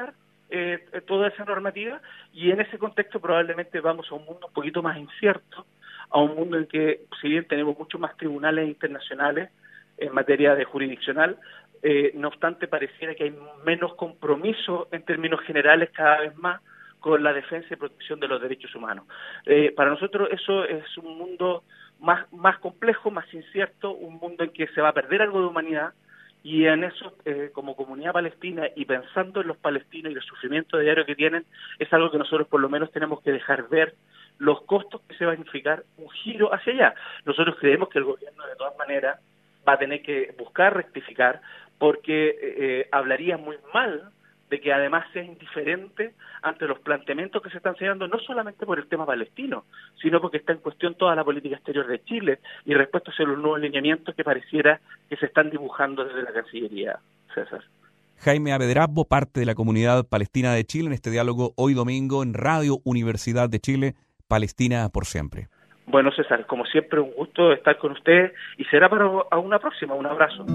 eh, toda esa normativa, y en ese contexto probablemente vamos a un mundo un poquito más incierto, a un mundo en que, si bien tenemos muchos más tribunales internacionales en materia de jurisdiccional, eh, no obstante pareciera que hay menos compromiso en términos generales cada vez más con la defensa y protección de los derechos humanos. Eh, para nosotros eso es un mundo más, más complejo, más incierto, un mundo en que se va a perder algo de humanidad, y en eso, eh, como comunidad palestina, y pensando en los palestinos y el sufrimiento diario que tienen, es algo que nosotros por lo menos tenemos que dejar ver los costos que se va a significar un giro hacia allá. Nosotros creemos que el gobierno de todas maneras va a tener que buscar rectificar, porque eh, hablaría muy mal de que además sea indiferente ante los planteamientos que se están haciendo, no solamente por el tema palestino, sino porque está en cuestión toda la política exterior de Chile y respecto a los nuevos lineamientos que pareciera que se están dibujando desde la Cancillería, César. Jaime Abedrabo, parte de la comunidad palestina de Chile, en este diálogo hoy domingo en Radio Universidad de Chile, Palestina por siempre. Bueno, César, como siempre, un gusto estar con usted y será para una próxima. Un abrazo.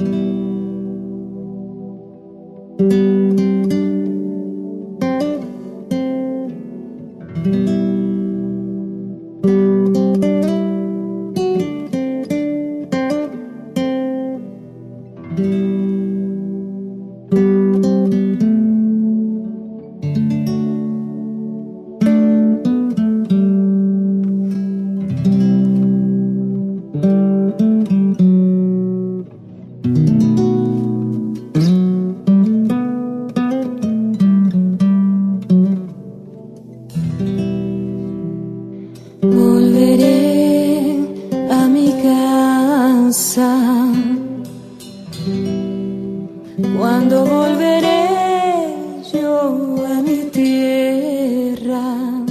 Cuando volveré yo a mi tierra,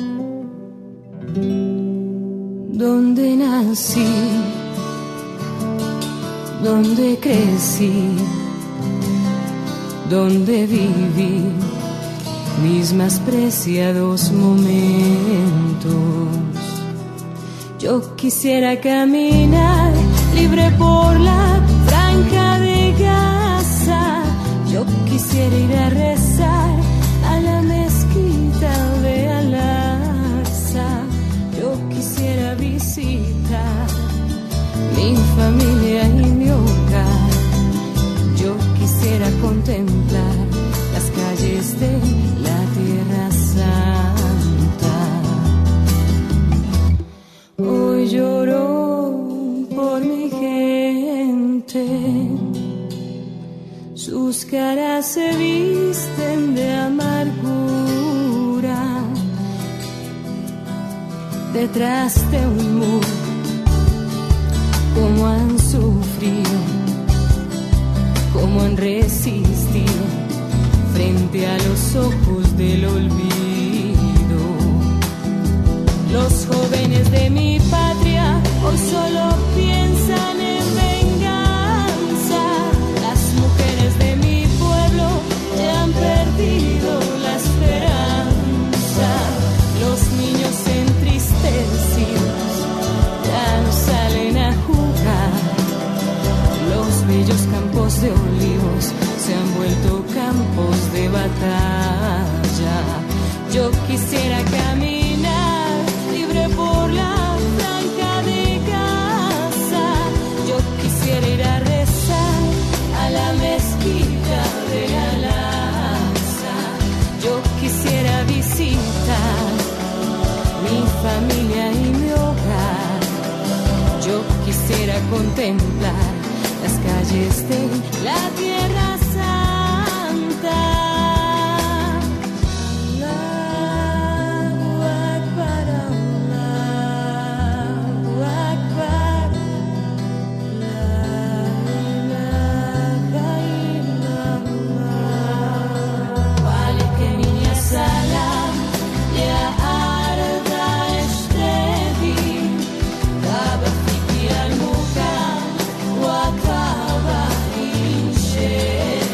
donde nací, donde crecí, donde viví mis más preciados momentos. Yo quisiera caminar libre por la franja de Gaza. Yo quisiera ir a rezar a la mezquita de Al-Aqsa. Yo quisiera visitar mi familia y mi hogar. Yo quisiera contemplar las calles de la Tierra Santa. Hoy lloro por mi gente. Sus caras se visten de amargura. Detrás de un muro, como han sufrido, como han resistido frente a los ojos del olvido. Los jóvenes de mi patria hoy solo piensan en venganza. Las mujeres de mi pueblo ya han perdido la esperanza. Los niños entristecidos ya no salen a jugar. Los bellos campos de olivos se han vuelto campos de batalla. Yo quisiera caminar libre por la franja de Gaza. Yo quisiera ir a rezar a la mezquita de Al-Aqsa. Yo quisiera visitar mi familia y mi hogar. Yo quisiera contemplar las calles de la Tierra Santa. Allahu Akbar, Allahu Akbar, la ilaha illallah. Wa alaykum ya salam ya arda ishtadi, kaba fiki al-mukam wa kaba inshe.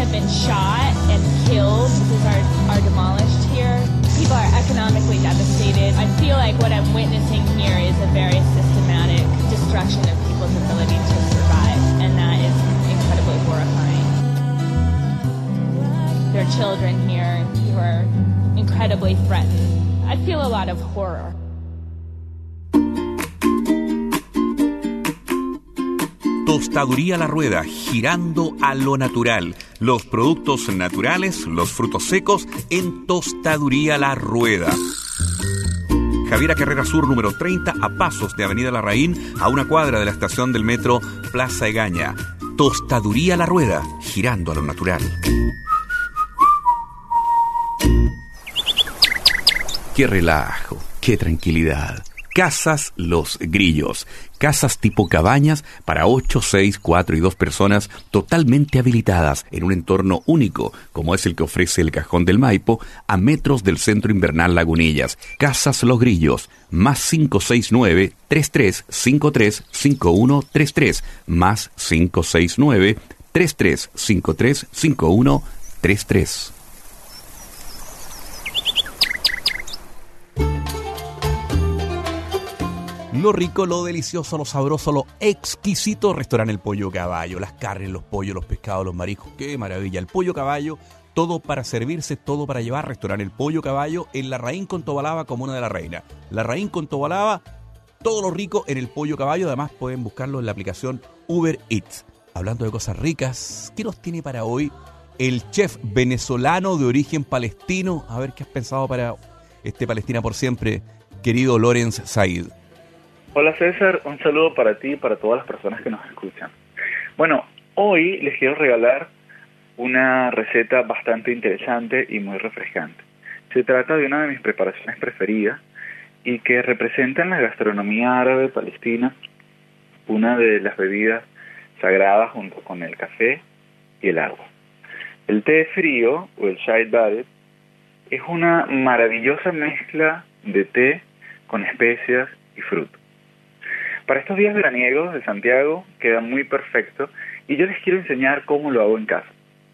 have been shot and killed because are, are demolished here. People are economically devastated. I feel like what I'm witnessing here is a very systematic destruction of people's ability to survive, and that is incredibly horrifying. There are children here who are incredibly threatened. I feel a lot of horror. Tostaduría La Rueda, girando a lo natural. Los productos naturales, los frutos secos en Tostaduría La Rueda. Javiera Carrera Sur, número treinta, a pasos de Avenida Larraín, a una cuadra de la estación del metro Plaza Egaña. Tostaduría La Rueda, girando a lo natural. Qué relajo, qué tranquilidad. Casas Los Grillos. Casas tipo cabañas para ocho, seis, cuatro y dos personas totalmente habilitadas en un entorno único, como es el que ofrece el Cajón del Maipo, a metros del Centro Invernal Lagunillas. Casas Los Grillos. Más cinco seis nueve, tres tres cinco tres, cinco uno tres tres. Más cinco seis nueve, tres tres cinco tres, cinco uno tres tres. Lo rico, lo delicioso, lo sabroso, lo exquisito. Restaurante El Pollo Caballo. Las carnes, los pollos, los pescados, los mariscos. ¡Qué maravilla! El Pollo Caballo, todo para servirse, todo para llevar. Restaurante El Pollo Caballo en Larraín con Tobalaba, comuna de La Reina. Larraín con Tobalaba, todo lo rico en El Pollo Caballo. Además pueden buscarlo en la aplicación Uber Eats. Hablando de cosas ricas, ¿qué nos tiene para hoy el chef venezolano de origen palestino? A ver qué has pensado para este Palestina por siempre, querido Lorenz Said. Hola César, un saludo para ti y para todas las personas que nos escuchan. Bueno, hoy les quiero regalar una receta bastante interesante y muy refrescante. Se trata de una de mis preparaciones preferidas y que representa en la gastronomía árabe palestina una de las bebidas sagradas junto con el café y el agua. El té frío o el chai badet es una maravillosa mezcla de té con especias y frutos. Para estos días veraniegos de Santiago queda muy perfecto y yo les quiero enseñar cómo lo hago en casa.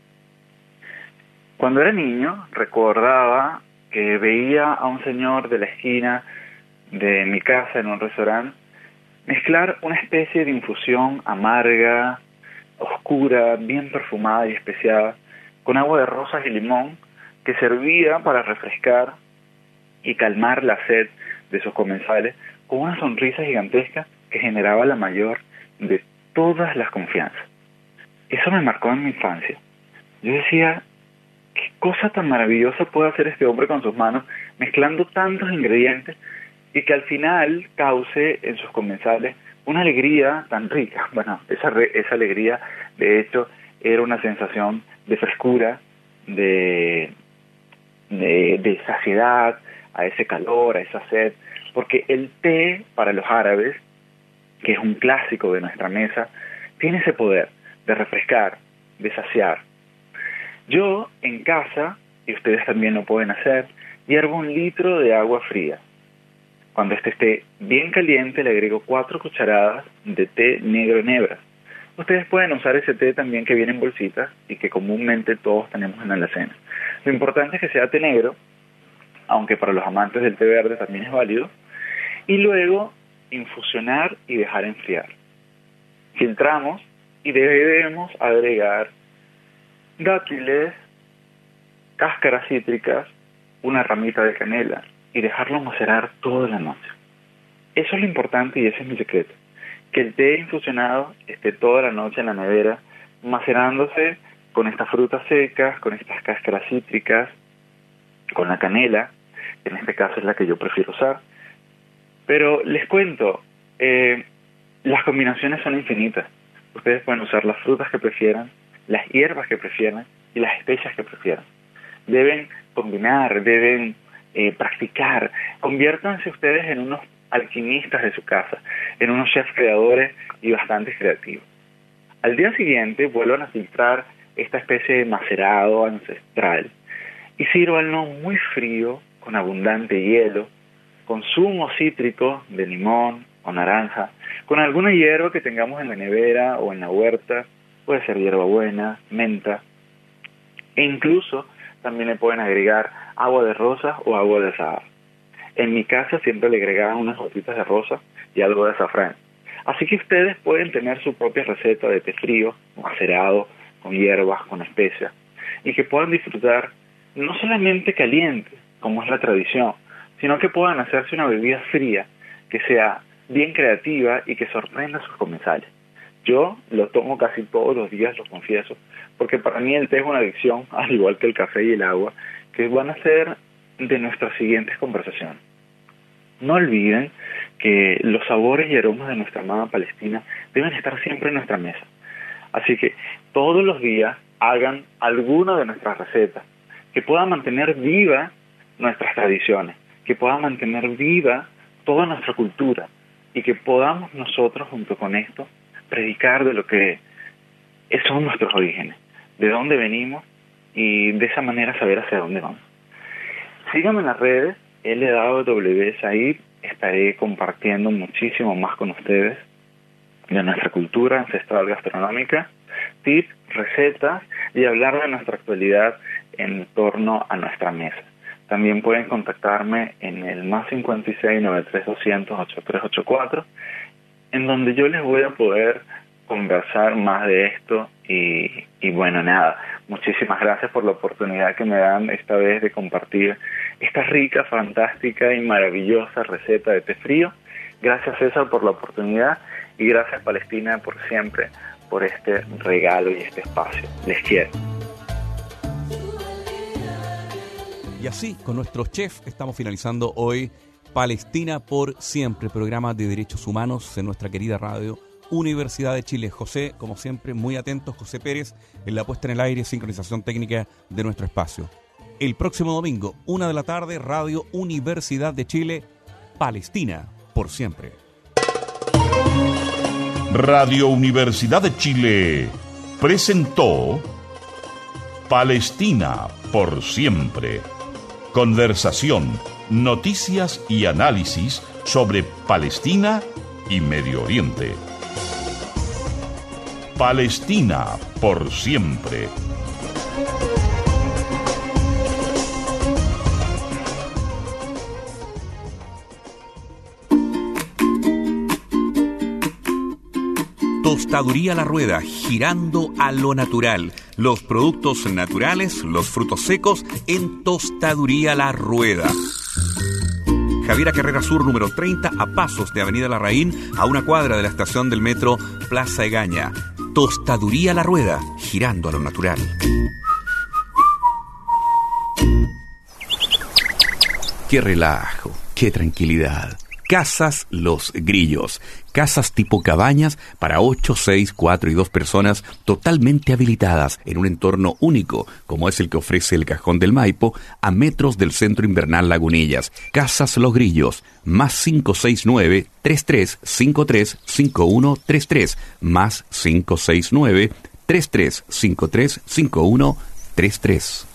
Cuando era niño recordaba que veía a un señor de la esquina de mi casa en un restaurante mezclar una especie de infusión amarga, oscura, bien perfumada y especiada con agua de rosas y limón que servía para refrescar y calmar la sed de sus comensales con una sonrisa gigantesca que generaba la mayor de todas las confianzas. Eso me marcó en mi infancia. Yo decía, ¿qué cosa tan maravillosa puede hacer este hombre con sus manos, mezclando tantos ingredientes y que al final cause en sus comensales una alegría tan rica? Bueno, esa, re, esa alegría, de hecho, era una sensación de frescura, de, de, de saciedad, a ese calor, a esa sed, porque el té para los árabes, que es un clásico de nuestra mesa, tiene ese poder de refrescar, de saciar. Yo, en casa, y ustedes también lo pueden hacer, hiervo un litro de agua fría. Cuando este esté bien caliente, le agrego cuatro cucharadas de té negro en hebras. Ustedes pueden usar ese té también que viene en bolsitas y que comúnmente todos tenemos en la alacena. Lo importante es que sea té negro, aunque para los amantes del té verde también es válido, y luego infusionar y dejar enfriar. Filtramos y debemos agregar dátiles, cáscaras cítricas, una ramita de canela y dejarlo macerar toda la noche. Eso es lo importante y ese es mi secreto, que el té infusionado esté toda la noche en la nevera macerándose con estas frutas secas, con estas cáscaras cítricas, con la canela, en este caso es la que yo prefiero usar. Pero les cuento, eh, las combinaciones son infinitas. Ustedes pueden usar las frutas que prefieran, las hierbas que prefieran y las especias que prefieran. Deben combinar, deben eh, practicar. Conviértanse ustedes en unos alquimistas de su casa, en unos chefs creadores y bastante creativos. Al día siguiente vuelvan a filtrar esta especie de macerado ancestral y sírvanlo muy frío, con abundante hielo, con zumo cítrico de limón o naranja, con alguna hierba que tengamos en la nevera o en la huerta, puede ser hierbabuena, menta, E incluso también le pueden agregar agua de rosas o agua de azahar. En mi casa siempre le agregaban unas gotitas de rosa y algo de azafrán. Así que ustedes pueden tener su propia receta de té frío, macerado, con hierbas, con especias, y que puedan disfrutar no solamente caliente, como es la tradición, sino que puedan hacerse una bebida fría que sea bien creativa y que sorprenda a sus comensales. Yo lo tomo casi todos los días, lo confieso, porque para mí el té es una adicción, al igual que el café y el agua, que van a ser de nuestras siguientes conversaciones. No olviden que los sabores y aromas de nuestra amada Palestina deben estar siempre en nuestra mesa. Así que todos los días hagan alguna de nuestras recetas que pueda mantener viva nuestras tradiciones, que pueda mantener viva toda nuestra cultura y que podamos nosotros, junto con esto, predicar de lo que son nuestros orígenes, de dónde venimos y de esa manera saber hacia dónde vamos. Síganme en las redes, L W Said, estaré compartiendo muchísimo más con ustedes de nuestra cultura ancestral gastronómica, tips, recetas y hablar de nuestra actualidad en torno a nuestra mesa. También pueden contactarme en el más cincuenta y seis, noventa y tres, doscientos, ochenta y tres ochenta y cuatro, en donde yo les voy a poder conversar más de esto y, y bueno, nada, muchísimas gracias por la oportunidad que me dan esta vez de compartir esta rica, fantástica y maravillosa receta de té frío. Gracias, César, por la oportunidad y gracias, Palestina, por siempre, por este regalo y este espacio. Les quiero. Y así, con nuestro chef, estamos finalizando hoy Palestina por siempre, programa de derechos humanos en nuestra querida radio Universidad de Chile. José, como siempre, muy atentos, José Pérez, en la puesta en el aire y sincronización técnica de nuestro espacio. El próximo domingo, una de la tarde, Radio Universidad de Chile, Palestina por siempre. Radio Universidad de Chile presentó Palestina por siempre. Conversación, noticias y análisis sobre Palestina y Medio Oriente. Palestina por siempre. Tostaduría La Rueda, girando a lo natural. Los productos naturales, los frutos secos en Tostaduría La Rueda. Javiera Carrera Sur, número treinta, a pasos de Avenida Larraín, a una cuadra de la estación del metro Plaza Egaña. Tostaduría La Rueda, girando a lo natural. Qué relajo, qué tranquilidad. Casas Los Grillos. Casas tipo cabañas para ocho, seis, cuatro y dos personas totalmente habilitadas en un entorno único, como es el que ofrece el Cajón del Maipo, a metros del Centro Invernal Lagunillas. Casas Los Grillos, más cinco seis nueve, tres tres cinco tres, cinco uno tres tres, más cinco seis nueve, tres tres cinco tres, cinco uno tres tres.